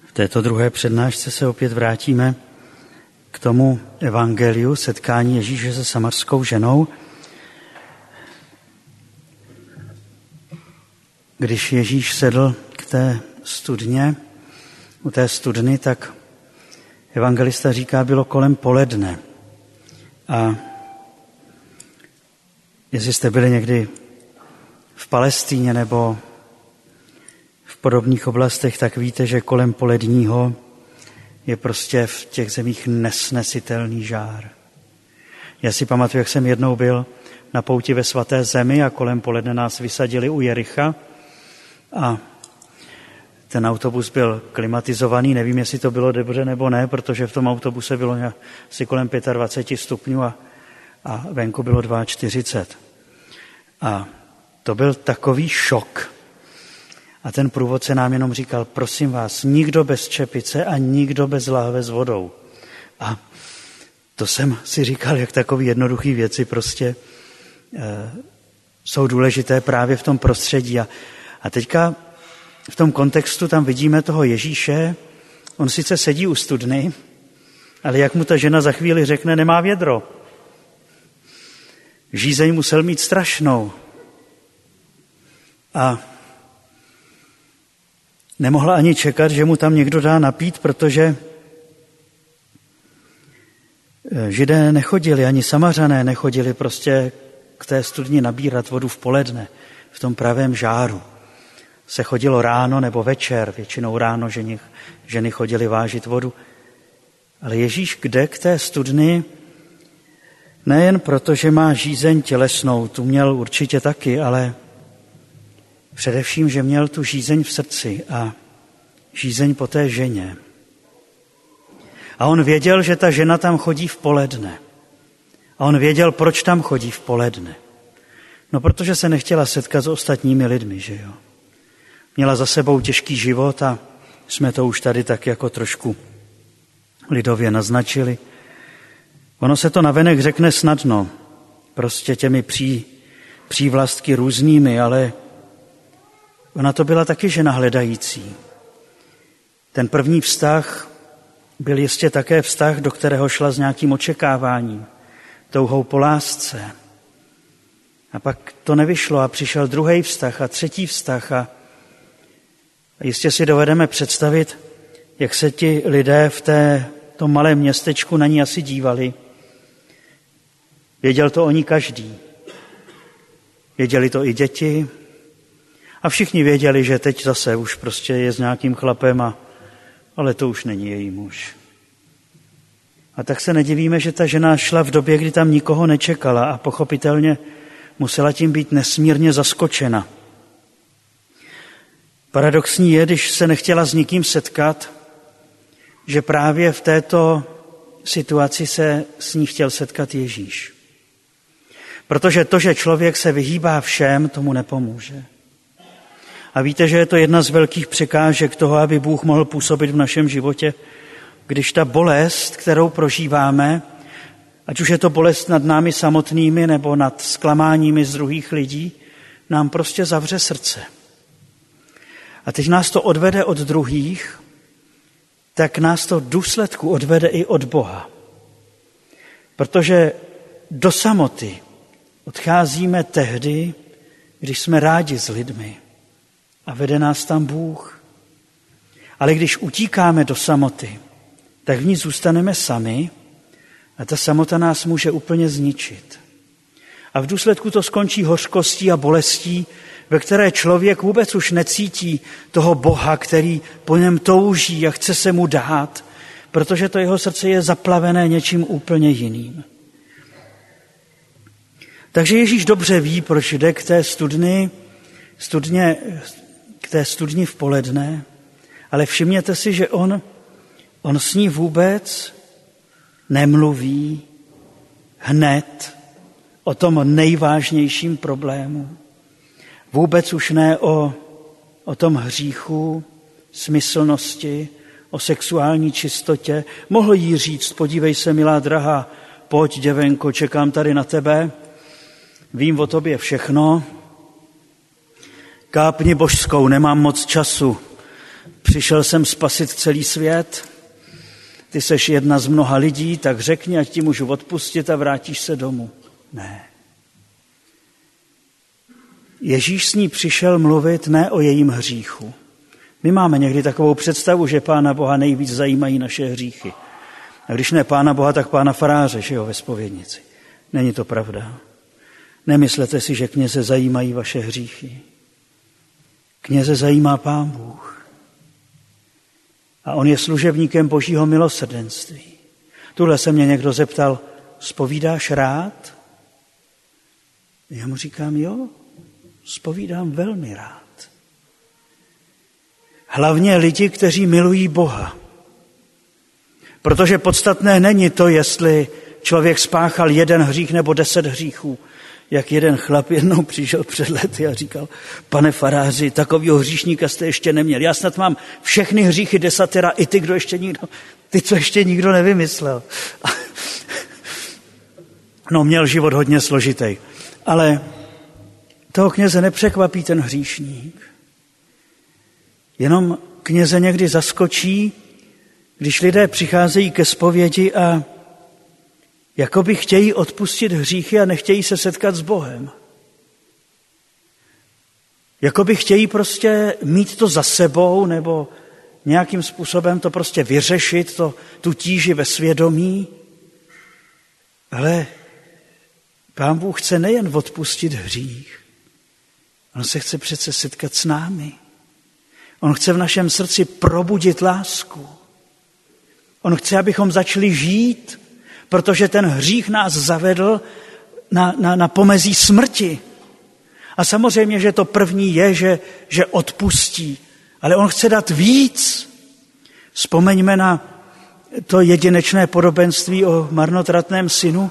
V této druhé přednášce se opět vrátíme k tomu evangeliu, setkání Ježíše se samarskou ženou. Když Ježíš sedl k té studně, u té studny, tak evangelista říká, bylo kolem poledne. A jestli jste byli někdy v Palestíně nebo v podobných oblastech, tak víte, že kolem poledního je prostě v těch zemích nesnesitelný žár. Já si pamatuju, jak jsem jednou byl na pouti ve Svaté zemi a kolem poledne nás vysadili u Jericha a ten autobus byl klimatizovaný, nevím, jestli to bylo dobře nebo ne, protože v tom autobuse bylo asi kolem 25 stupňů a venku bylo 42. A to byl takový šok. A ten průvodce nám jenom říkal, prosím vás, nikdo bez čepice a nikdo bez láhve s vodou. A to jsem si říkal, jak takové jednoduché věci prostě jsou důležité právě v tom prostředí. A teďka v tom kontextu tam vidíme toho Ježíše, on sice sedí u studny, ale jak mu ta žena za chvíli řekne, nemá vědro. Žízeň musel mít strašnou. A nemohla ani čekat, že mu tam někdo dá napít, protože Židé nechodili, ani Samařané nechodili prostě k té studni nabírat vodu v poledne, v tom pravém žáru. Se chodilo ráno nebo večer, většinou ráno ženy chodily vážit vodu. Ale Ježíš jde k té studny nejen proto, že má žízeň tělesnou, tu měl určitě taky, ale především, že měl tu žízeň v srdci a žízeň po té ženě. A on věděl, že ta žena tam chodí v poledne. A on věděl, proč tam chodí v poledne. No, protože se nechtěla setkat s ostatními lidmi, že jo. Měla za sebou těžký život a jsme to už tady tak jako trošku lidově naznačili. Ono se to navenek řekne snadno, prostě těmi přívlastky různými, ale ona to byla taky žena hledající. Ten první vztah byl jistě také vztah, do kterého šla s nějakým očekáváním, touhou po lásce. A pak to nevyšlo a přišel druhý vztah a třetí vztah a jistě si dovedeme představit, jak se ti lidé v tom malém městečku na ní asi dívali. Věděl to o ní každý. Věděli to i děti a všichni věděli, že teď zase už prostě je s nějakým chlapem, ale to už není její muž. A tak se nedivíme, že ta žena šla v době, kdy tam nikoho nečekala a pochopitelně musela tím být nesmírně zaskočena. Paradoxní je, když se nechtěla s nikým setkat, že právě v této situaci se s ní chtěl setkat Ježíš. Protože to, že člověk se vyhýbá všem, tomu nepomůže. A víte, že je to jedna z velkých překážek toho, aby Bůh mohl působit v našem životě, když ta bolest, kterou prožíváme, ať už je to bolest nad námi samotnými nebo nad zklamáními z druhých lidí, nám prostě zavře srdce. A teď nás to odvede od druhých, tak nás to v důsledku odvede i od Boha. Protože do samoty odcházíme tehdy, když jsme rádi s lidmi a vede nás tam Bůh. Ale když utíkáme do samoty, tak v ní zůstaneme sami a ta samota nás může úplně zničit. A v důsledku to skončí hořkostí a bolestí, ve které člověk vůbec už necítí toho Boha, který po něm touží a chce se mu dát, protože to jeho srdce je zaplavené něčím úplně jiným. Takže Ježíš dobře ví, proč jde k té studni v poledne, ale všimněte si, že on s ní vůbec nemluví hned o tom nejvážnějším problému. Vůbec už ne o tom hříchu, smyslnosti, o sexuální čistotě. Mohl jí říct, podívej se, milá drahá, pojď, děvenko, čekám tady na tebe, vím o tobě všechno, kápni božskou, nemám moc času, přišel jsem spasit celý svět, ty seš jedna z mnoha lidí, tak řekni, ať ti můžu odpustit a vrátíš se domů. Ne. Ježíš s ní přišel mluvit ne o jejím hříchu. My máme někdy takovou představu, že Pána Boha nejvíc zajímají naše hříchy. A když ne Pána Boha, tak Pána faráře, že jo, ve zpovědnici. Není to pravda. Nemyslete si, že kněze zajímají vaše hříchy. Kněze zajímá Pán Bůh. A on je služebníkem Božího milosrdenství. Tuhle se mě někdo zeptal, zpovídáš rád? Já mu říkám, jo, zpovídám velmi rád. Hlavně lidi, kteří milují Boha. Protože podstatné není to, jestli člověk spáchal 1 hřích nebo 10 hříchů. Jak jeden chlap jednou přišel před lety a říkal, pane faráři, takovýho hříšníka jste ještě neměl. Já snad mám všechny hříchy desatera, i ty, co ještě nikdo nevymyslel. No, měl život hodně složitý. Ale toho kněze nepřekvapí ten hříšník. Jenom kněze někdy zaskočí, když lidé přicházejí ke zpovědi a jakoby chtějí odpustit hříchy a nechtějí se setkat s Bohem. Jakoby chtějí prostě mít to za sebou nebo nějakým způsobem to prostě vyřešit, tu tíži ve svědomí. Ale Pán Bůh chce nejen odpustit hřích, on se chce přece setkat s námi. On chce v našem srdci probudit lásku. On chce, abychom začali žít, protože ten hřích nás zavedl na pomezí smrti. A samozřejmě, že to první je, že odpustí, ale on chce dát víc. Vzpomeňme na to jedinečné podobenství o marnotratném synu,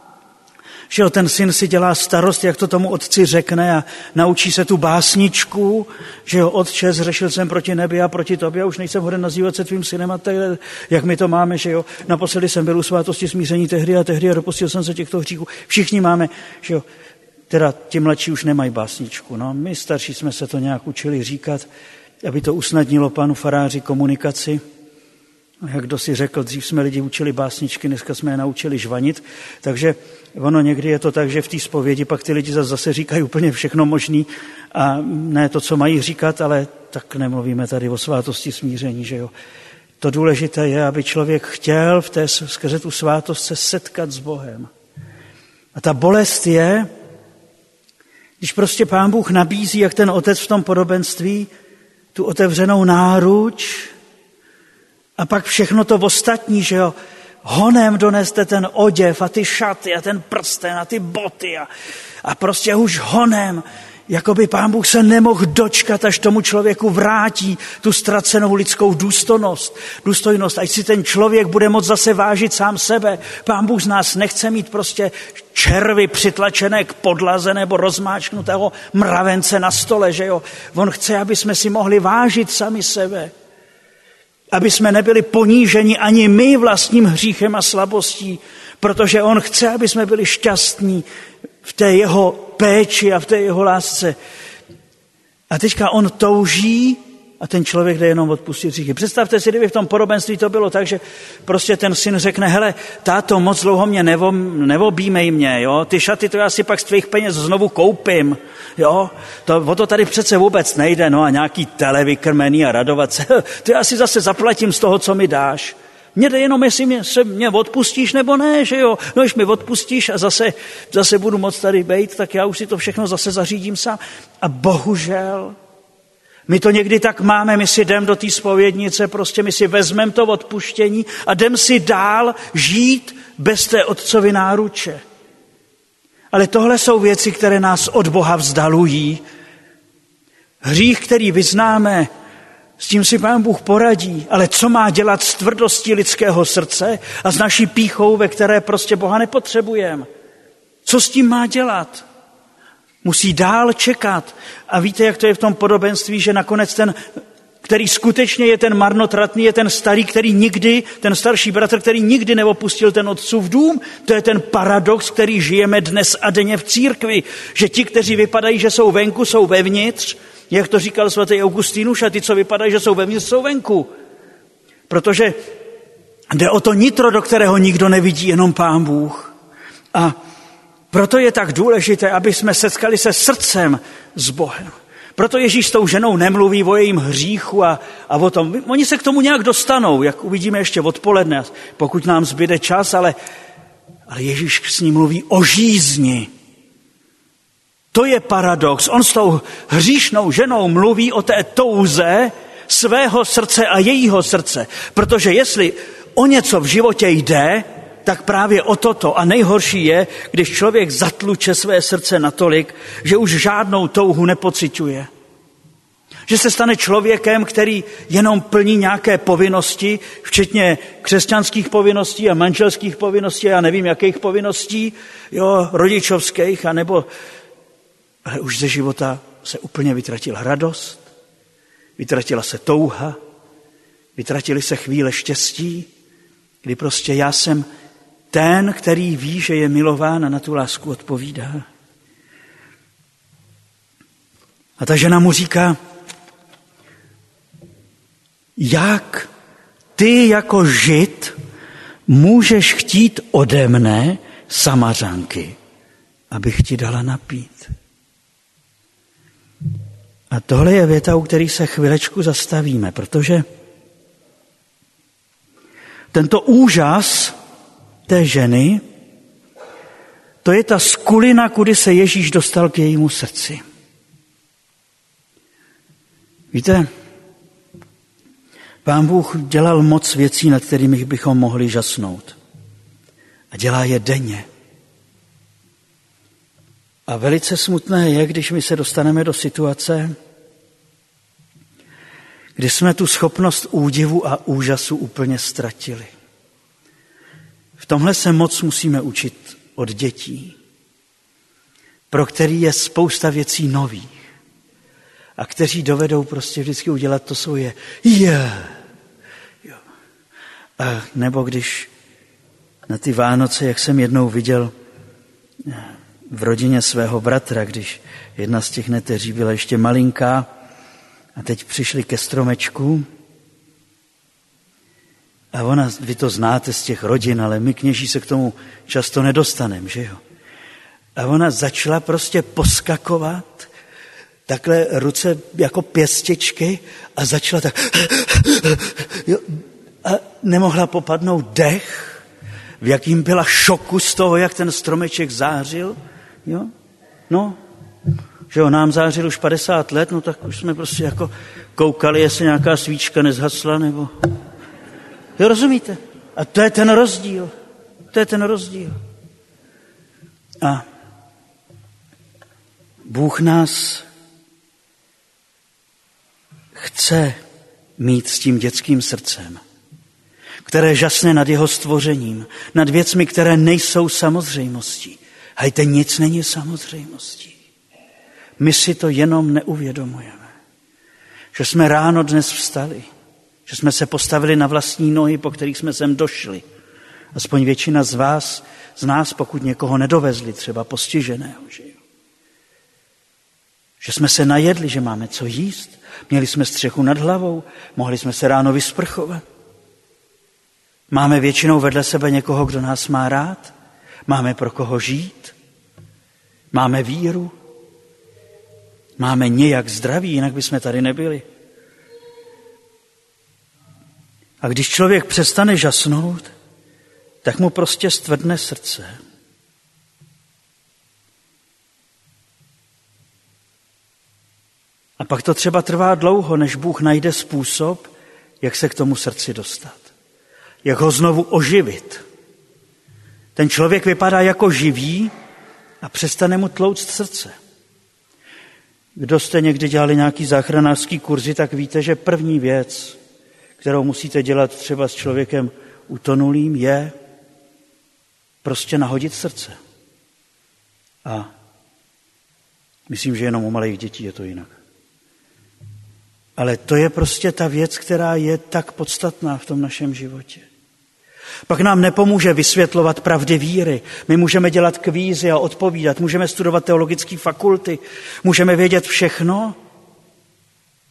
že ten syn si dělá starost, jak to tomu otci řekne a naučí se tu básničku, že jo, otče, zřešil jsem proti nebi a proti tobě, už nejsem hoden nazývat se tvým synem a tak, jak my to máme, že jo, naposledy jsem byl u svátosti smíření tehdy a dopustil jsem se těchto hříchů. Všichni máme, že jo, teda ti mladší už nemají básničku, no, my starší jsme se to nějak učili říkat, aby to usnadnilo panu faráři komunikaci. Jak kdo si řekl, dřív jsme lidi učili básničky, dneska jsme je naučili žvanit, takže ono někdy je to tak, že v té zpovědi pak ty lidi zase říkají úplně všechno možný a ne to, co mají říkat, ale tak nemluvíme tady o svátosti smíření, že jo. To důležité je, aby člověk chtěl skrze tu svátost se setkat s Bohem. A ta bolest je, když prostě Pán Bůh nabízí, jak ten otec v tom podobenství, tu otevřenou náruč, a pak všechno to ostatní, že jo, honem doneste ten oděv a ty šaty a ten prsten a ty boty a prostě už honem, jako by Pán Bůh se nemohl dočkat, až tomu člověku vrátí tu ztracenou lidskou důstojnost, ať si ten člověk bude moct zase vážit sám sebe. Pán Bůh z nás nechce mít prostě červy přitlačené k podlaze nebo rozmáčknutého mravence na stole, že jo. On chce, aby jsme si mohli vážit sami sebe. Aby jsme nebyli poníženi ani my vlastním hříchem a slabostí, protože on chce, aby jsme byli šťastní v té jeho péči a v té jeho lásce. A teďka on touží a ten člověk jde jenom odpustit hříchy. Představte si, kdyby v tom podobenství to bylo tak, že prostě ten syn řekne, hele, táto, moc dlouho mě neobjímej mě, jo? Ty šaty to já si pak z tvých peněz znovu koupím, jo? O to tady přece vůbec nejde, no a nějaký televykrmený a radovat se, to já si zase zaplatím z toho, co mi dáš. Mně jde jenom, jestli mě odpustíš nebo ne, že jo? No, když mi odpustíš a zase budu moc tady bejt, tak já už si to všechno zase zařídím sám. A bohužel, my to někdy tak máme, my si jdem do té zpovědnice, prostě my si vezmeme to odpuštění a jdem si dál žít bez té otcovy náruče. Ale tohle jsou věci, které nás od Boha vzdalují. Hřích, který vyznáme, s tím si Pán Bůh poradí, ale co má dělat s tvrdostí lidského srdce a s naší pýchou, ve které prostě Boha nepotřebujeme? Co s tím má dělat? Musí dál čekat. A víte, jak to je v tom podobenství, že nakonec ten, který skutečně je ten marnotratný, je ten starý, ten starší bratr, který nikdy neopustil ten otcův dům. To je ten paradox, který žijeme dnes a denně v církvi, že ti, kteří vypadají, že jsou venku, jsou vevnitř, Jak to říkal svatý Augustinus, a ty, co vypadají, že jsou vevnitř, jsou venku. Protože jde o to nitro, do kterého nikdo nevidí, jenom Pán Bůh. A proto je tak důležité, aby jsme setkali se srdcem s Bohem. Proto Ježíš s tou ženou nemluví o jejím hříchu a o tom. Oni se k tomu nějak dostanou, jak uvidíme ještě odpoledne, pokud nám zbyde čas, ale Ježíš s ní mluví o žízni. To je paradox. On s tou hříšnou ženou mluví o té touze svého srdce a jejího srdce. Protože jestli o něco v životě jde, tak právě o toto. A nejhorší je, když člověk zatluče své srdce natolik, že už žádnou touhu nepociťuje. Že se stane člověkem, který jenom plní nějaké povinnosti, včetně křesťanských povinností a manželských povinností, já nevím, jakých povinností, rodičovských, ale už ze života se úplně vytratila radost, vytratila se touha, vytratily se chvíle štěstí, kdy prostě já jsem ten, který ví, že je milován a na tu lásku odpovídá. A ta žena mu říká, jak ty jako Žid můžeš chtít ode mne, Samařanky, abych ti dala napít. A tohle je věta, u který se chvilečku zastavíme, protože tento úžas té ženy, to je ta skulina, kudy se Ježíš dostal k jejímu srdci. Víte, Pán Bůh dělal moc věcí, nad kterými bychom mohli žasnout. A dělá je denně. A velice smutné je, když my se dostaneme do situace, kdy jsme tu schopnost údivu a úžasu úplně ztratili. V tomhle se moc musíme učit od dětí, pro který je spousta věcí nových a kteří dovedou prostě vždycky udělat to svoje A nebo když na ty Vánoce, jak jsem jednou viděl v rodině svého bratra, když jedna z těch neteří byla ještě malinká a teď přišli ke stromečku a vy to znáte z těch rodin, ale my kněží se k tomu často nedostaneme, že jo? A ona začala prostě poskakovat, takhle ruce jako pěstičky a začala tak a nemohla popadnout dech, v jakým byla šoku z toho, jak ten stromeček zářil, jo? No, že jo, nám zářil už 50 let, no tak už jsme prostě jako koukali, jestli nějaká svíčka nezhasla, nebo... Jo, rozumíte? A to je ten rozdíl. To je ten rozdíl. A Bůh nás chce mít s tím dětským srdcem, které žasne nad jeho stvořením, nad věcmi, které nejsou samozřejmostí. Hejte, nic není samozřejmostí. My si to jenom neuvědomujeme. Že jsme ráno dnes vstali, že jsme se postavili na vlastní nohy, po kterých jsme sem došli. Aspoň většina z nás, pokud někoho nedovezli, třeba postiženého, že jo. Že jsme se najedli, že máme co jíst, měli jsme střechu nad hlavou, mohli jsme se ráno vysprchovat. Máme většinou vedle sebe někoho, kdo nás má rád, máme pro koho žít, máme víru, máme nějak zdraví, jinak bychom tady nebyli. A když člověk přestane žasnout, tak mu prostě stvrdne srdce. A pak to třeba trvá dlouho, než Bůh najde způsob, jak se k tomu srdci dostat. Jak ho znovu oživit. Ten člověk vypadá jako živý a přestane mu tlouct srdce. Kdo jste někdy dělali nějaký záchranářský kurzy, tak víte, že první věc, kterou musíte dělat třeba s člověkem utonulým, je prostě nahodit srdce. A myslím, že jenom u malých dětí je to jinak. Ale to je prostě ta věc, která je tak podstatná v tom našem životě. Pak nám nepomůže vysvětlovat pravdy víry. My můžeme dělat kvízy a odpovídat, můžeme studovat teologické fakulty, můžeme vědět všechno,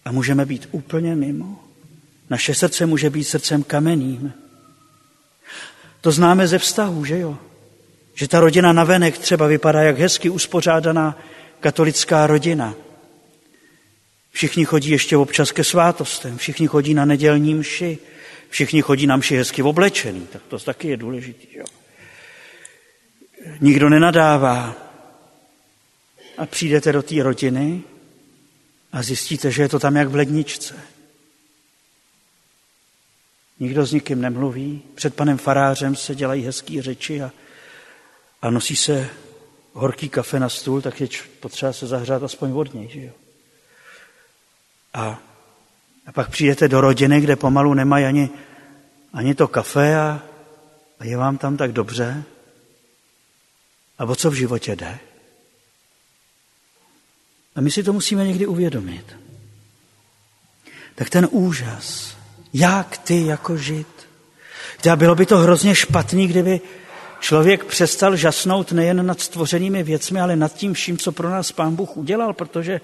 a můžeme být úplně mimo. Naše srdce může být srdcem kamenným. To známe ze vztahů, že jo? Že ta rodina navenek třeba vypadá jak hezky uspořádaná katolická rodina. Všichni chodí ještě občas ke svátostem, všichni chodí na nedělní mši, všichni chodí na mši hezky oblečený, tak to taky je důležitý. Jo? Nikdo nenadává. A přijdete do té rodiny a zjistíte, že je to tam jak v ledničce. Nikdo s nikým nemluví, před panem farářem se dělají hezký řeči a nosí se horký kafe na stůl, tak je potřeba se zahřát aspoň od něj, že jo. A pak přijdete do rodiny, kde pomalu nemají ani to kafe a je vám tam tak dobře. A o co v životě jde? A my si to musíme někdy uvědomit. Tak ten úžas, jak ty jako žít. A bylo by to hrozně špatný, kdyby člověk přestal žasnout nejen nad stvořenými věcmi, ale nad tím vším, co pro nás Pán Bůh udělal, protože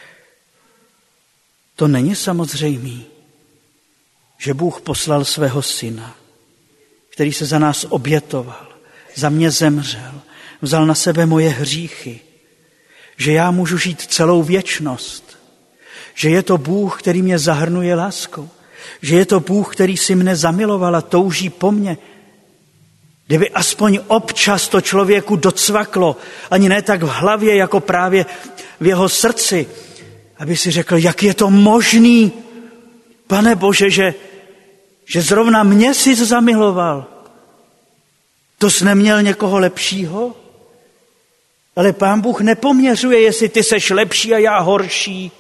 to není samozřejmý, že Bůh poslal svého syna, který se za nás obětoval, za mě zemřel, vzal na sebe moje hříchy, že já můžu žít celou věčnost, že je to Bůh, který mě zahrnuje láskou, že je to Bůh, který si mne zamiloval a touží po mně. Kdyby aspoň občas to člověku docvaklo, ani ne tak v hlavě, jako právě v jeho srdci, aby si řekl, jak je to možný, Pane Bože, že zrovna mě jsi zamiloval. To jsi neměl někoho lepšího? Ale Pán Bůh nepoměřuje, jestli ty seš lepší a já horší.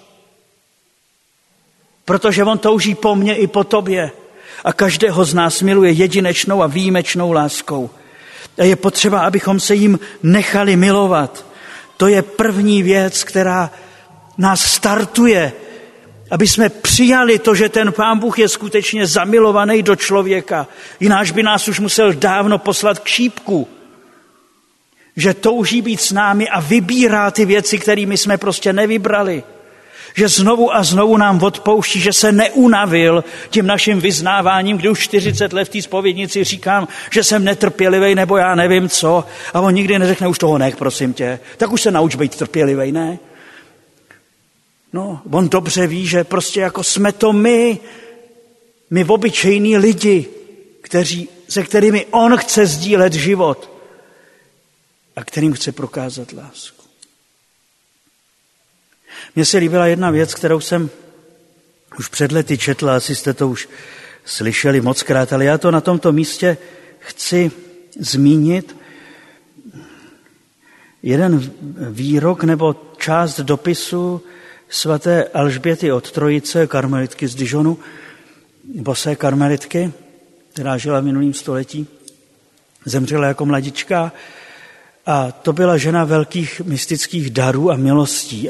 Protože on touží po mně i po tobě. A každého z nás miluje jedinečnou a výjimečnou láskou. A je potřeba, abychom se jim nechali milovat. To je první věc, která nás startuje, aby jsme přijali to, že ten Pán Bůh je skutečně zamilovaný do člověka. Jináč by nás už musel dávno poslat k šípku. Že touží být s námi a vybírá ty věci, kterými jsme prostě nevybrali. Že znovu a znovu nám odpouští, že se neunavil tím naším vyznáváním, kdy už 40 let v té zpovědnici říkám, že jsem netrpělivý nebo já nevím co. A on nikdy neřekne, už toho nech, prosím tě. Tak už se nauč být trpělivý, ne? No, on dobře ví, že prostě jako jsme to my obyčejní lidi, se kterými on chce sdílet život a kterým chce prokázat lásku. Mně se líbila jedna věc, kterou jsem už před lety četl, asi jste to už slyšeli mockrát, ale já to na tomto místě chci zmínit. Jeden výrok nebo část dopisu svaté Alžběty od Trojice, karmelitky z Dijonu, bosé karmelitky, která žila v minulém století, zemřela jako mladička a to byla žena velkých mystických darů a milostí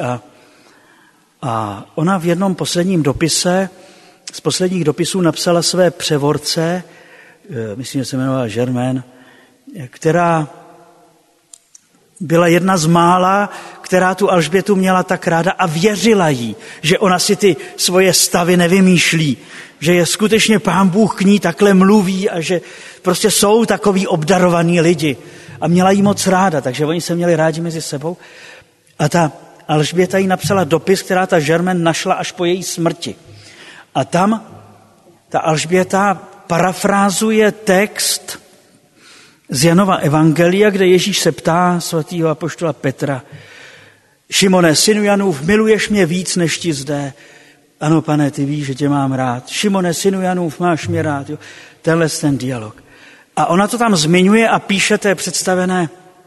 a ona v jednom posledním dopise, z posledních dopisů napsala své převorce, myslím, že se jmenovala Germaine, která byla jedna z mála, která tu Alžbětu měla tak ráda a věřila jí, že ona si ty svoje stavy nevymýšlí, že je skutečně Pán Bůh k ní takhle mluví a že prostě jsou takový obdarovaní lidi. A měla jí moc ráda, takže oni se měli rádi mezi sebou. A ta Alžběta jí napsala dopis, která ta Germaine našla až po její smrti. A tam ta Alžběta parafrázuje text z Janova evangelia, kde Ježíš se ptá svatého apoštola Petra: Šimone, synu Janův, miluješ mě víc než ti zde? Ano, Pane, ty víš, že tě mám rád. Šimone, synu Janův, máš mě rád. Jo? Tenhle ten dialog. A ona to tam zmiňuje a píše, to je představené.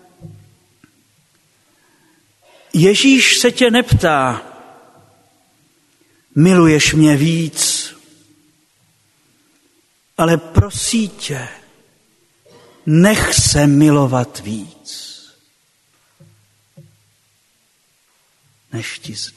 Ježíš se tě neptá, miluješ mě víc, ale prosí tě, nech se milovat víc, než ti zde.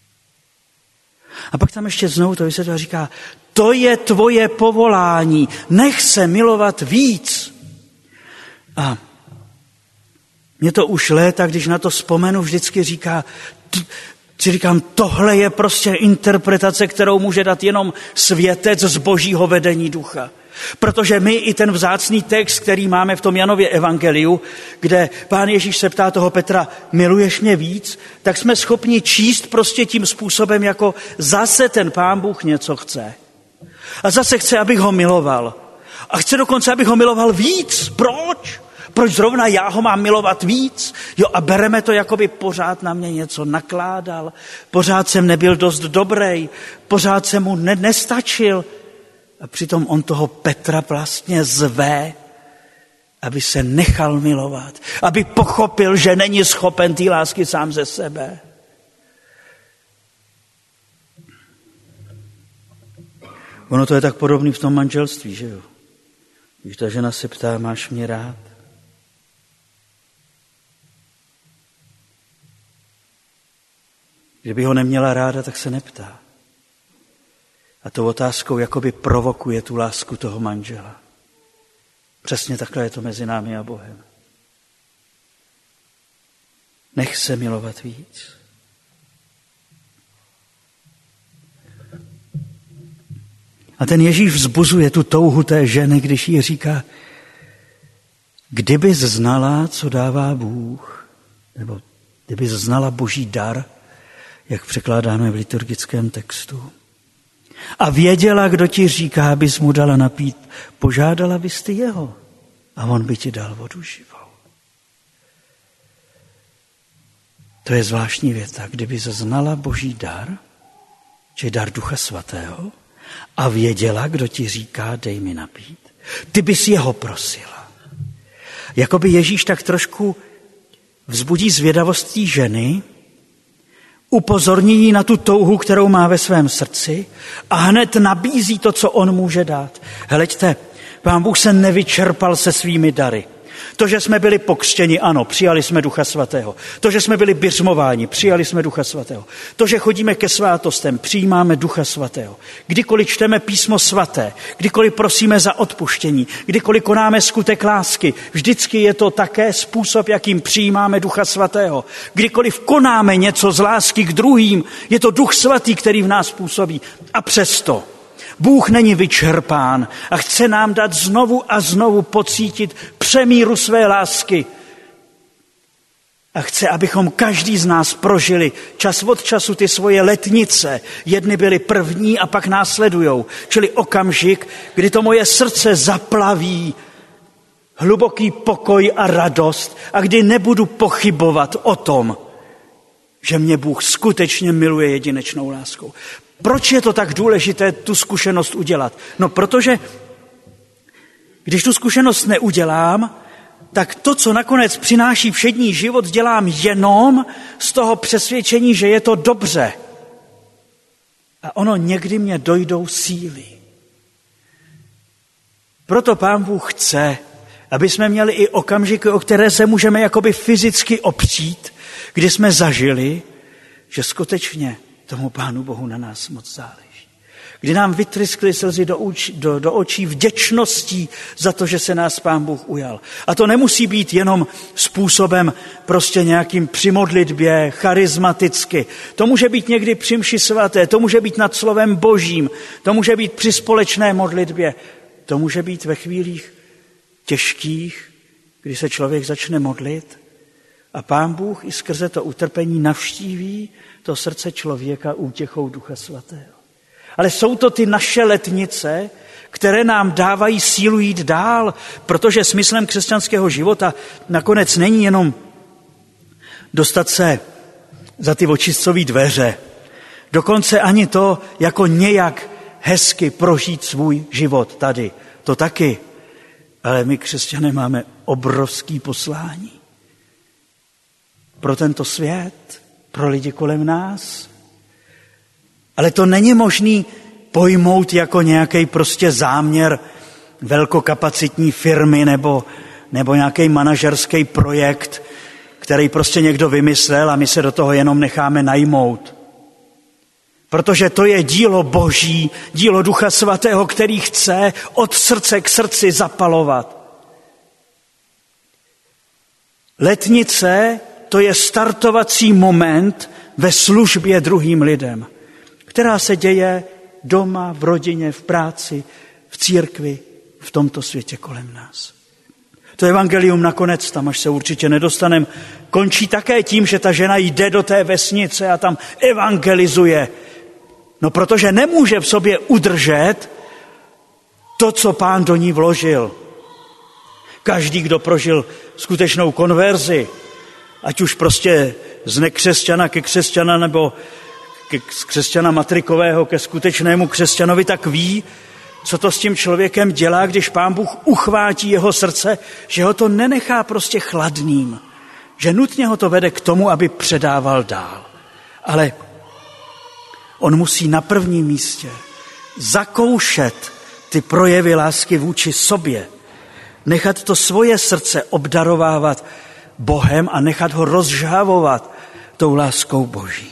A pak tam ještě znovu to vysvětluje a říká, to je tvoje povolání, nech se milovat víc. A mě to už léta, když na to vzpomenu, vždycky říká, Si říkám, tohle je prostě interpretace, kterou může dát jenom světec z božího vedení ducha. Protože my i ten vzácný text, který máme v tom Janově evangeliu, kde Pán Ježíš se ptá toho Petra, miluješ mě víc, tak jsme schopni číst prostě tím způsobem, jako zase ten Pán Bůh něco chce. A zase chce, abych ho miloval. A chce dokonce, abych ho miloval víc. Proč? Proč zrovna já ho mám milovat víc? Jo, a bereme to, jako by pořád na mě něco nakládal. Pořád jsem nebyl dost dobrý. Pořád jsem mu nestačil. A přitom on toho Petra vlastně zve, aby se nechal milovat. Aby pochopil, že není schopen té lásky sám ze sebe. Ono to je tak podobný v tom manželství, že jo? Když ta žena se ptá, máš mě rád? Kdyby ho neměla ráda, tak se neptá. A tou otázkou jakoby provokuje tu lásku toho manžela. Přesně takhle je to mezi námi a Bohem. Nech se milovat víc. A ten Ježíš vzbuzuje tu touhu té ženy, když jí říká, kdybys znala, co dává Bůh, nebo kdybys znala boží dar, jak překládáme v liturgickém textu, a věděla, kdo ti říká, abys mu dala napít, požádala bys ty jeho a on by ti dal vodu živou. To je zvláštní věta. Kdybys znala boží dar, či dar Ducha Svatého, a věděla, kdo ti říká, dej mi napít, ty bys jeho prosila. Jakoby Ježíš tak trošku vzbudí zvědavost té ženy, upozorní jí na tu touhu, kterou má ve svém srdci a hned nabízí to, co on může dát. Hleďte, Pán Bůh se nevyčerpal se svými dary. To, že jsme byli pokřtěni, ano, přijali jsme Ducha Svatého. To, že jsme byli biřmováni, přijali jsme Ducha Svatého. To, že chodíme ke svátostem, přijímáme Ducha Svatého. Kdykoliv čteme písmo svaté, kdykoliv prosíme za odpuštění, kdykoliv konáme skutek lásky, vždycky je to také způsob, jakým přijímáme Ducha Svatého. Kdykoliv konáme něco z lásky k druhým, je to Duch Svatý, který v nás působí. A přesto Bůh není vyčerpán a chce nám dát znovu a znovu pocítit přemíru své lásky. A chce, abychom každý z nás prožili čas od času ty svoje letnice. Jedny byly první a pak následujou. Čili okamžik, kdy to moje srdce zaplaví hluboký pokoj a radost a kdy nebudu pochybovat o tom, že mě Bůh skutečně miluje jedinečnou láskou. Proč je to tak důležité tu zkušenost udělat? No protože když tu zkušenost neudělám, tak to, co nakonec přináší všední život, dělám jenom z toho přesvědčení, že je to dobře. A ono někdy mě dojdou síly. Proto Pán Bůh chce, aby jsme měli i okamžiky, o které se můžeme jakoby fyzicky opřít, kdy jsme zažili, že skutečně tomu Pánu Bohu na nás moc záleží. Kdy nám vytryskly slzy do očí vděčností za to, že se nás Pán Bůh ujal. A to nemusí být jenom způsobem prostě nějakým při modlitbě, charismaticky. To může být někdy při mši svaté, to může být nad slovem Božím, to může být při společné modlitbě, to může být ve chvílích těžkých, kdy se člověk začne modlit a Pán Bůh i skrze to utrpení navštíví to srdce člověka útěchou Ducha Svatého. Ale jsou to ty naše letnice, které nám dávají sílu jít dál, protože smyslem křesťanského života nakonec není jenom dostat se za ty očistcové dveře. Dokonce ani to, jako nějak hezky prožít svůj život tady. To taky. Ale my, křesťané, máme obrovský poslání. Pro tento svět, pro lidi kolem nás. Ale to není možný pojmout jako nějaký prostě záměr velkokapacitní firmy nebo nějaký manažerský projekt, který prostě někdo vymyslel a my se do toho jenom necháme najmout. Protože to je dílo Boží, dílo Ducha Svatého, který chce od srdce k srdci zapalovat. Letnice, to je startovací moment ve službě druhým lidem, která se děje doma, v rodině, v práci, v církvi, v tomto světě kolem nás. To evangelium nakonec, tam až se určitě nedostaneme, končí také tím, že ta žena jde do té vesnice a tam evangelizuje. No protože nemůže v sobě udržet to, co Pán do ní vložil. Každý, kdo prožil skutečnou konverzi, ať už prostě z nekřesťana ke křesťana nebo z křesťana matrikového ke skutečnému křesťanovi, tak ví, co to s tím člověkem dělá, když Pán Bůh uchvátí jeho srdce, že ho to nenechá prostě chladným, že nutně ho to vede k tomu, aby předával dál. Ale on musí na prvním místě zakoušet ty projevy lásky vůči sobě, nechat to svoje srdce obdarovávat Bohem a nechat ho rozžhavovat tou láskou Boží.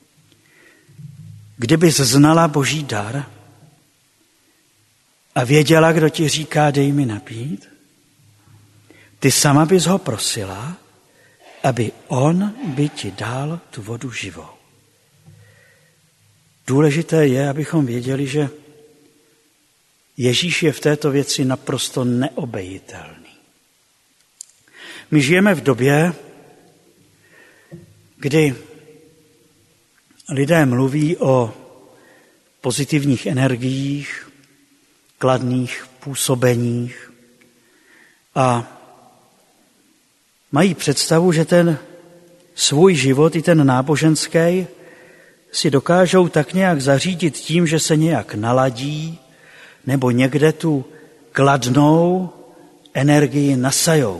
Kdybys znala Boží dar a věděla, kdo ti říká, dej mi napít, ty sama bys ho prosila, aby on by ti dal tu vodu živou. Důležité je, abychom věděli, že Ježíš je v této věci naprosto neobejitelný. My žijeme v době, kdy lidé mluví o pozitivních energiích, kladných působeních a mají představu, že ten svůj život, i ten náboženský, si dokážou tak nějak zařídit tím, že se nějak naladí nebo někde tu kladnou energii nasajou.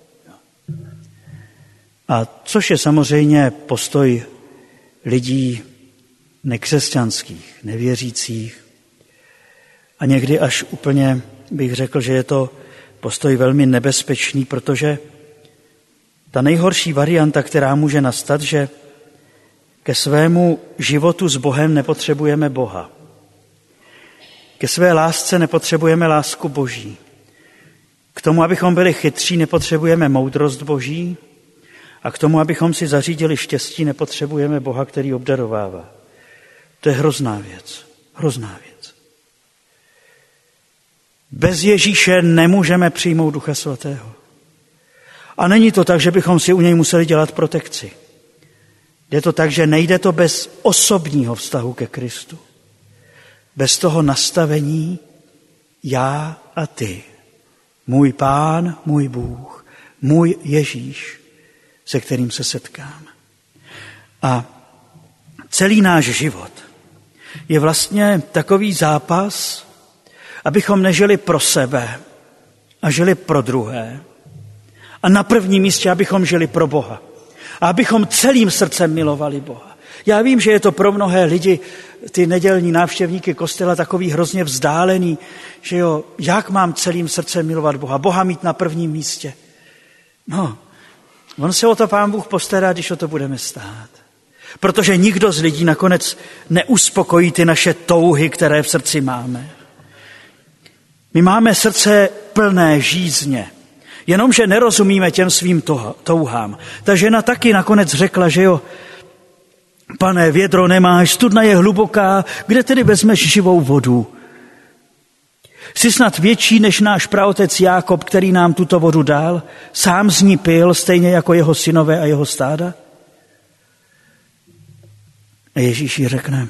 A což je samozřejmě postoj lidí nekřesťanských, nevěřících. A někdy až úplně bych řekl, že je to postoj velmi nebezpečný, protože ta nejhorší varianta, která může nastat, že ke svému životu s Bohem nepotřebujeme Boha. Ke své lásce nepotřebujeme lásku Boží. K tomu, abychom byli chytří, nepotřebujeme moudrost Boží. A k tomu, abychom si zařídili štěstí, nepotřebujeme Boha, který obdarovává. To je hrozná věc. Hrozná věc. Bez Ježíše nemůžeme přijmout Ducha Svatého. A není to tak, že bychom si u něj museli dělat protekci. Je to tak, že nejde to bez osobního vztahu ke Kristu. Bez toho nastavení já a ty. Můj Pán, můj Bůh, můj Ježíš, se kterým se setkám. A celý náš život je vlastně takový zápas, abychom nežili pro sebe a žili pro druhé. A na prvním místě, abychom žili pro Boha. A abychom celým srdcem milovali Boha. Já vím, že je to pro mnohé lidi, ty nedělní návštěvníky kostela, takový hrozně vzdálený, že jo, jak mám celým srdcem milovat Boha, Boha mít na prvním místě. No, on se o to Pán Bůh postará, když o to budeme stát. Protože nikdo z lidí nakonec neuspokojí ty naše touhy, které v srdci máme. My máme srdce plné žízně, jenomže nerozumíme těm svým touhám. Ta žena taky nakonec řekla, že jo, Pane, vědro nemáš, studna je hluboká, kde tedy vezmeš živou vodu? Jsi snad větší než náš praotec Jákob, který nám tuto vodu dal, sám z ní pil, stejně jako jeho synové a jeho stáda? A Ježíš jí řekne,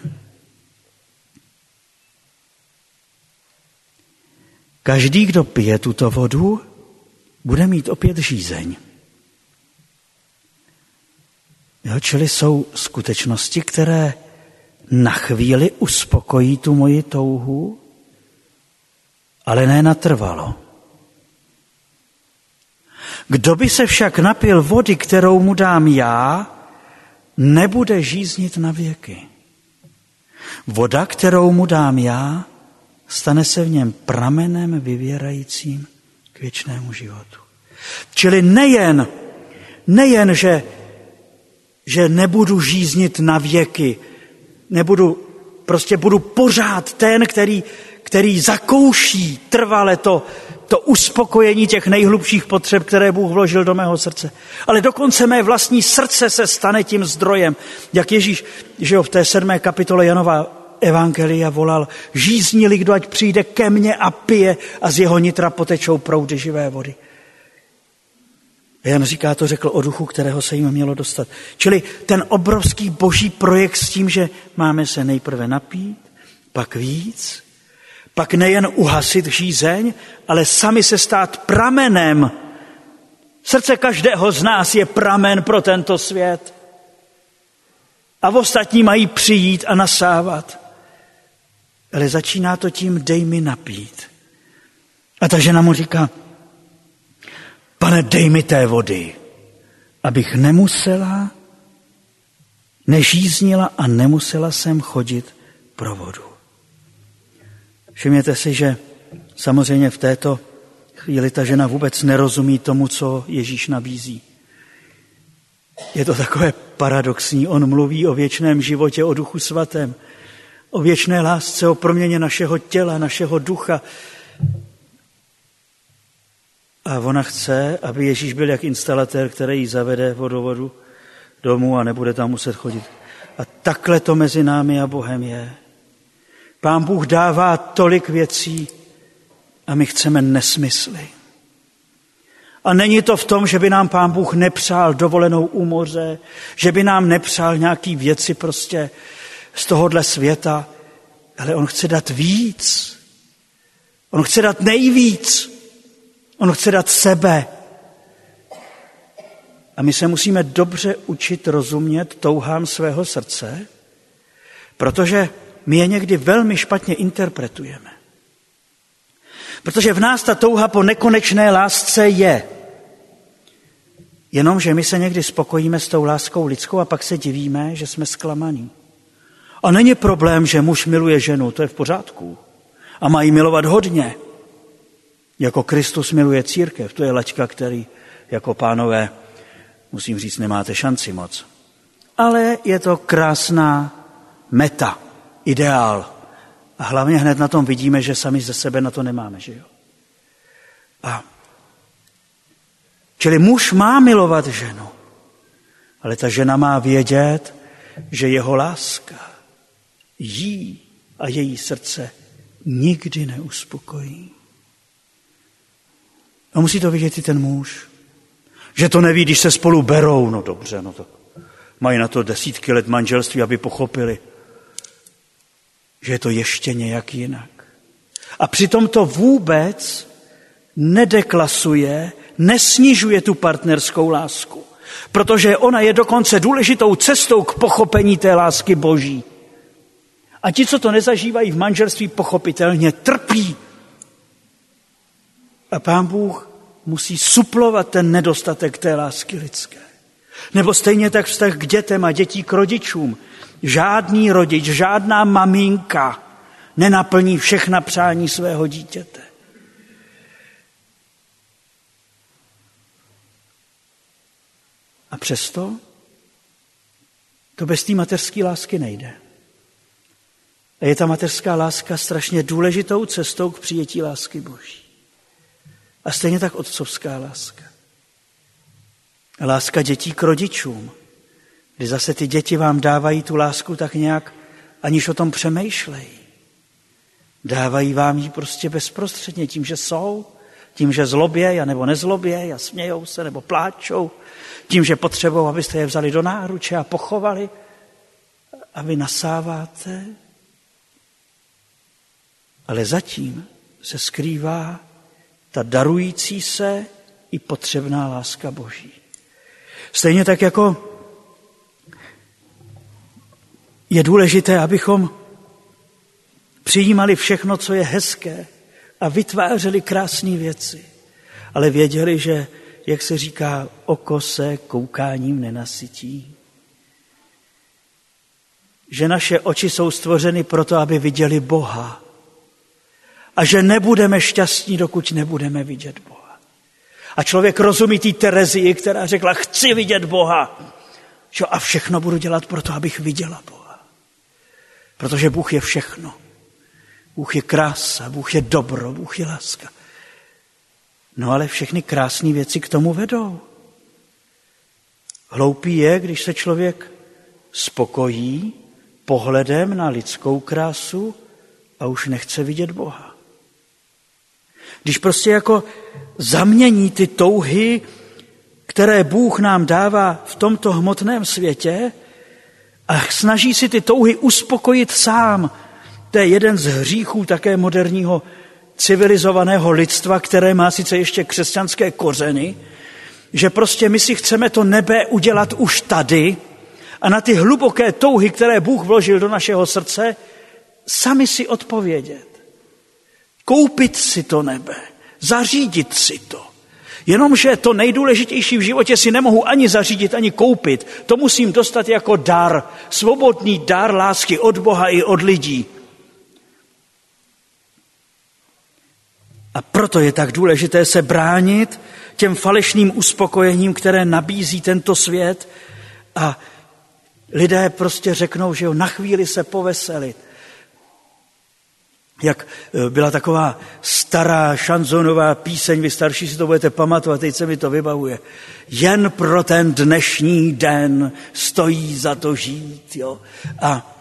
každý, kdo pije tuto vodu, bude mít opět žízeň. Jo, čili jsou skutečnosti, které na chvíli uspokojí tu moji touhu, ale ne natrvalo. Kdo by se však napil vody, kterou mu dám já, nebude žíznit na věky. Voda, kterou mu dám já, stane se v něm pramenem vyvěrajícím k věčnému životu. Čili nejen, že nebudu žíznit na věky, budu pořád ten, který zakouší trvale to to uspokojení těch nejhlubších potřeb, které Bůh vložil do mého srdce. Ale dokonce mé vlastní srdce se stane tím zdrojem. Jak Ježíš, že jo, v té 7. kapitole Janova evangelia volal, žízní-li kdo, ať přijde ke mně a pije a z jeho nitra potečou proudy živé vody. A Jan říká, to řekl o duchu, kterého se jim mělo dostat. Čili ten obrovský boží projekt s tím, že máme se nejprve napít, pak víc, pak nejen uhasit žízeň, ale sami se stát pramenem. Srdce každého z nás je pramen pro tento svět. A ostatní mají přijít a nasávat. Ale začíná to tím, dej mi napít. A ta žena mu říká, Pane, dej mi té vody, abych nežíznila a nemusela jsem chodit pro vodu. Všimněte si, že samozřejmě v této chvíli ta žena vůbec nerozumí tomu, co Ježíš nabízí. Je to takové paradoxní. On mluví o věčném životě, o Duchu svatém, o věčné lásce, o proměně našeho těla, našeho ducha. A ona chce, aby Ježíš byl jak instalatér, který ji zavede vodovodu domů a nebude tam muset chodit. A takhle to mezi námi a Bohem je. Pán Bůh dává tolik věcí a my chceme nesmysly. A není to v tom, že by nám Pán Bůh nepřál dovolenou u moře, že by nám nepřál nějaký věci prostě z tohohle světa, ale on chce dát víc. On chce dát nejvíc. On chce dát sebe. A my se musíme dobře učit rozumět touhám svého srdce, protože my je někdy velmi špatně interpretujeme. Protože v nás ta touha po nekonečné lásce je. Jenomže my se někdy spokojíme s tou láskou lidskou a pak se divíme, že jsme zklamaní. A není problém, že muž miluje ženu, to je v pořádku. A mají milovat hodně. Jako Kristus miluje církev, to je laťka, který jako pánové, musím říct, nemáte šanci moc. Ale je to krásná meta, ideál. A hlavně hned na tom vidíme, že sami ze sebe na to nemáme, že jo? Čili muž má milovat ženu, ale ta žena má vědět, že jeho láska jí a její srdce nikdy neuspokojí. A musí to vidět i ten muž. Že to neví, když se spolu berou. No dobře, no to mají na to 10 let manželství, aby pochopili, že je to ještě nějak jinak. A přitom to vůbec nedeklasuje, nesnižuje tu partnerskou lásku. Protože ona je dokonce důležitou cestou k pochopení té lásky Boží. A ti, co to nezažívají v manželství, pochopitelně trpí. A Pán Bůh musí suplovat ten nedostatek té lásky lidské. Nebo stejně tak vztah k dětem a dětí k rodičům. Žádný rodič, žádná maminka nenaplní všechna přání svého dítěte. A přesto to bez té mateřské lásky nejde. A je ta mateřská láska strašně důležitou cestou k přijetí lásky Boží. A stejně tak otcovská láska. A láska dětí k rodičům, kdy zase ty děti vám dávají tu lásku tak nějak, aniž o tom přemýšlejí. Dávají vám ji prostě bezprostředně tím, že jsou, tím, že zlobějí a nebo nezlobějí a smějou se nebo pláčou, tím, že potřebují, abyste je vzali do náruče a pochovali a vy nasáváte. Ale zatím se skrývá ta darující se i potřebná láska Boží. Stejně tak jako je důležité, abychom přijímali všechno, co je hezké a vytvářeli krásné věci. Ale věděli, že, jak se říká, oko se koukáním nenasytí. Že naše oči jsou stvořeny proto, aby viděli Boha. A že nebudeme šťastní, dokud nebudeme vidět Boha. A člověk rozumí té Terezii, která řekla, chci vidět Boha. A všechno budu dělat proto, abych viděla Boha. Protože Bůh je všechno. Bůh je krása, Bůh je dobro, Bůh je láska. No ale všechny krásné věci k tomu vedou. Hloupý je, když se člověk spokojí pohledem na lidskou krásu a už nechce vidět Boha. Když prostě jako zamění ty touhy, které Bůh nám dává v tomto hmotném světě a snaží si ty touhy uspokojit sám. To je jeden z hříchů také moderního civilizovaného lidstva, které má sice ještě křesťanské kořeny, že prostě my si chceme to nebe udělat už tady a na ty hluboké touhy, které Bůh vložil do našeho srdce, sami si odpovědět. Koupit si to nebe, zařídit si to. Jenomže to nejdůležitější v životě si nemohu ani zařídit, ani koupit. To musím dostat jako dar, svobodný dar lásky od Boha i od lidí. A proto je tak důležité se bránit těm falešným uspokojením, které nabízí tento svět a lidé prostě řeknou, že jo, na chvíli se poveselit. Jak byla taková stará šanzonová píseň, vy starší si to budete pamatovat, teď se mi to vybavuje. Jen pro ten dnešní den stojí za to žít. Jo? A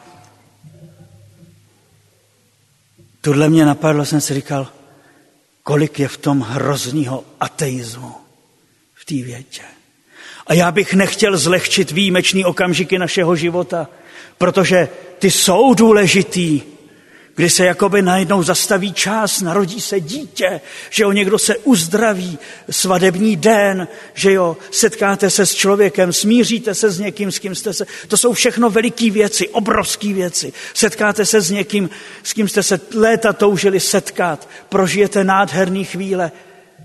tohle mě napadlo, jsem si říkal, kolik je v tom hroznýho ateismu v té větě. A já bych nechtěl zlehčit výjimečný okamžiky našeho života, protože ty jsou důležitý, kdy se jakoby najednou zastaví čas, narodí se dítě, že jo, někdo se uzdraví, svadební den, že jo, setkáte se s člověkem, smíříte se s někým, s kým jste se, to jsou všechno veliký věci, obrovský věci. Setkáte se s někým, s kým jste se léta toužili setkat, prožijete nádherný chvíle.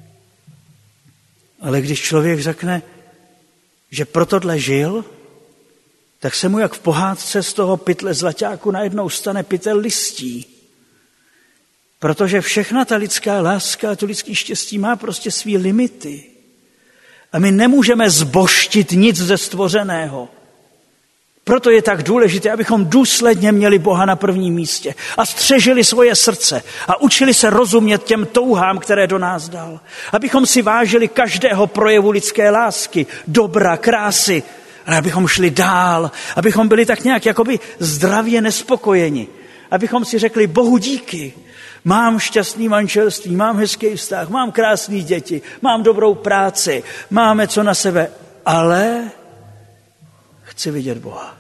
Ale když člověk řekne, že pro tohle žil, tak se mu jak v pohádce z toho pytle zlaťáku najednou stane pytel listí. Protože všechna ta lidská láska a to lidský štěstí má prostě svý limity. A my nemůžeme zbožtit nic ze stvořeného. Proto je tak důležité, abychom důsledně měli Boha na prvním místě a střežili svoje srdce a učili se rozumět těm touhám, které do nás dal. Abychom si vážili každého projevu lidské lásky, dobra, krásy, ale abychom šli dál, abychom byli tak nějak jakoby zdravě nespokojeni. Abychom si řekli, Bohu díky, mám šťastný manželství, mám hezký vztah, mám krásné děti, mám dobrou práci, máme co na sebe, ale chci vidět Boha.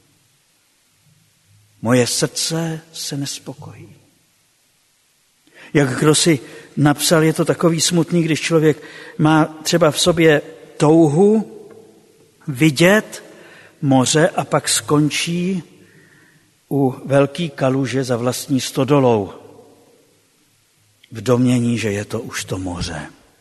Moje srdce se nespokojí. Jak kdo si napsal, je to takový smutný, když člověk má třeba v sobě touhu vidět moře a pak skončí u velký kaluže za vlastní stodolou v domnění, že je to už to moře.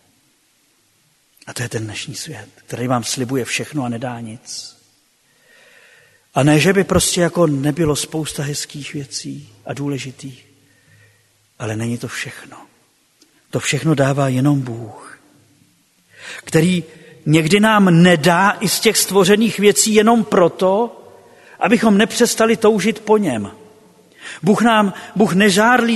A to je ten dnešní svět, který vám slibuje všechno a nedá nic. A ne, že by prostě jako nebylo spousta hezkých věcí a důležitých, ale není to všechno. To všechno dává jenom Bůh, který někdy nám nedá i z těch stvořených věcí jenom proto, abychom nepřestali toužit po něm. Bůh nežárlí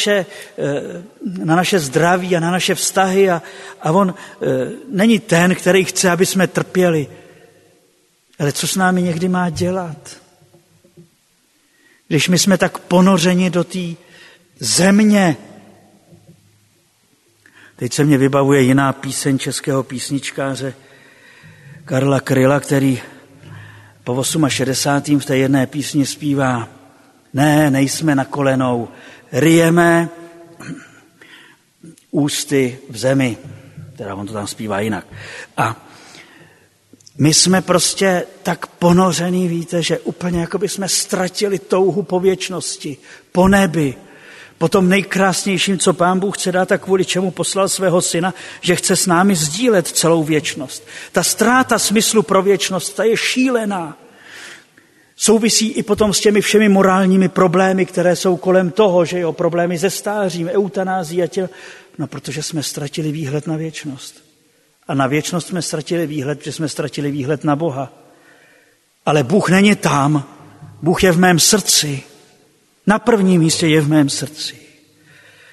na naše zdraví a na naše vztahy a on není ten, který chce, aby jsme trpěli. Ale co s námi někdy má dělat? Když my jsme tak ponořeni do té země. Teď se mě vybavuje jiná píseň českého písničkáře Karla Kryla, který po 68. v té jedné písni zpívá: Ne, nejsme na kolenou, ryjeme ústy v zemi. Teda on to tam zpívá jinak. A my jsme prostě tak ponořený, víte, že úplně jako by jsme ztratili touhu po věčnosti, po nebi, po tom nejkrásnějším, co Pán Bůh chce dát a kvůli čemu poslal svého syna, že chce s námi sdílet celou věčnost. Ta ztráta smyslu pro věčnost, ta je šílená. Souvisí i potom s těmi všemi morálními problémy, které jsou kolem toho, že jo, problémy se stářím, eutanází a no, protože jsme ztratili výhled na věčnost. A na věčnost jsme ztratili výhled, protože jsme ztratili výhled na Boha. Ale Bůh není tam, Bůh je v mém srdci. Na prvním místě je v mém srdci.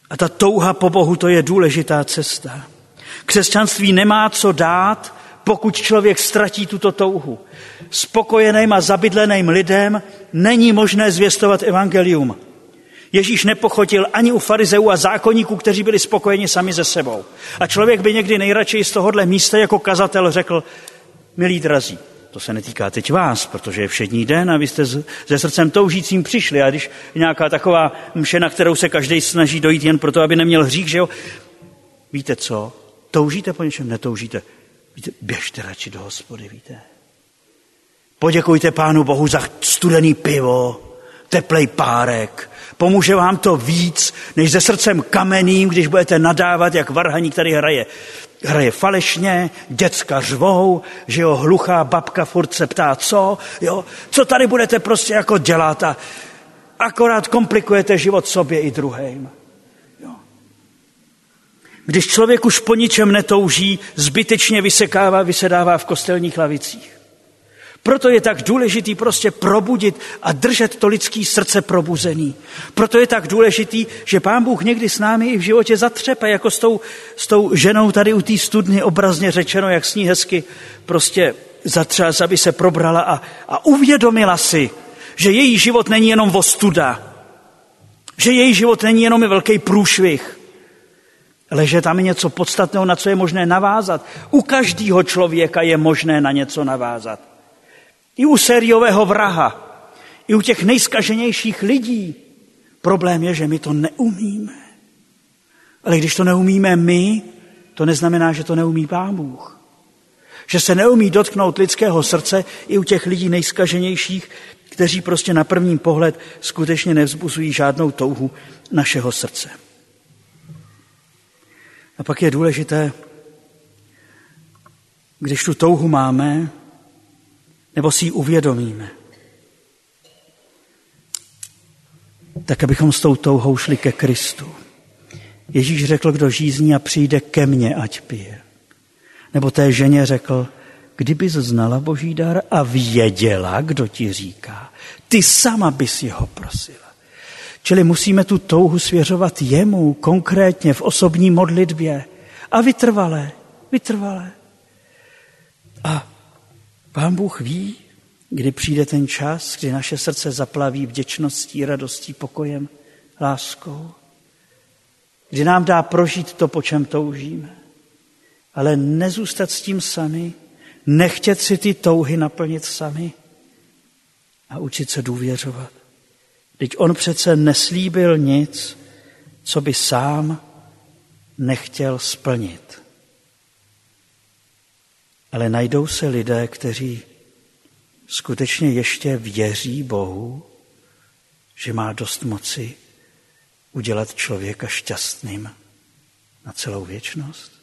A ta touha po Bohu, to je důležitá cesta. Křesťanství nemá co dát, pokud člověk ztratí tuto touhu. Spokojeným a zabydleným lidem není možné zvěstovat evangelium. Ježíš nepochotil ani u farizeů a zákonníků, kteří byli spokojeni sami se sebou. A člověk by někdy nejradši z tohohle místa jako kazatel řekl: milí drazí, to se netýká teď vás, protože je všední den a vy jste se srdcem toužícím přišli. A když nějaká taková mše, na kterou se každý snaží dojít jen proto, aby neměl hřích, že jo? Víte co? Toužíte po něčem? Netoužíte? Víte, běžte radši do hospody, víte? Poděkujte Pánu Bohu za studený pivo, teplej párek. Pomůže vám to víc, než se srdcem kamenným, když budete nadávat, jak varhaník tady hraje falešně, děcka řvou, že jo, hluchá babka furt se ptá, co tady budete prostě jako dělat a akorát komplikujete život sobě i druhým. Jo. Když člověk už po ničem netouží, zbytečně vysedává v kostelních lavicích. Proto je tak důležitý prostě probudit a držet to lidský srdce probuzený. Proto je tak důležitý, že Pán Bůh někdy s námi i v životě zatřepe, jako s tou ženou tady u té studny, obrazně řečeno, jak s ní hezky prostě zatřás, aby se probrala a uvědomila si, že její život není jenom ostuda, že její život není jenom velký průšvih, ale že tam je něco podstatného, na co je možné navázat. U každého člověka je možné na něco navázat. I u sériového vraha, i u těch nejzkaženějších lidí. Problém je, že my to neumíme. Ale když to neumíme my, to neznamená, že to neumí Pán Bůh. Že se neumí dotknout lidského srdce i u těch lidí nejzkaženějších, kteří prostě na první pohled skutečně nevzbuzují žádnou touhu našeho srdce. A pak je důležité, když tu touhu máme, nebo si ji uvědomíme, tak abychom s tou touhou šli ke Kristu. Ježíš řekl, kdo žízní a přijde ke mně, ať pije. Nebo té ženě řekl, kdybys znala Boží dar a věděla, kdo ti říká, ty sama bys jeho prosila. Čili musíme tu touhu svěřovat jemu, konkrétně v osobní modlitbě a vytrvalé. A Pán Bůh ví, kdy přijde ten čas, kdy naše srdce zaplaví vděčností, radostí, pokojem, láskou. Kdy nám dá prožít to, po čem toužíme. Ale nezůstat s tím sami, nechtět si ty touhy naplnit sami a učit se důvěřovat. Vždyť on přece neslíbil nic, co by sám nechtěl splnit. Ale najdou se lidé, kteří skutečně ještě věří Bohu, že má dost moci udělat člověka šťastným na celou věčnost.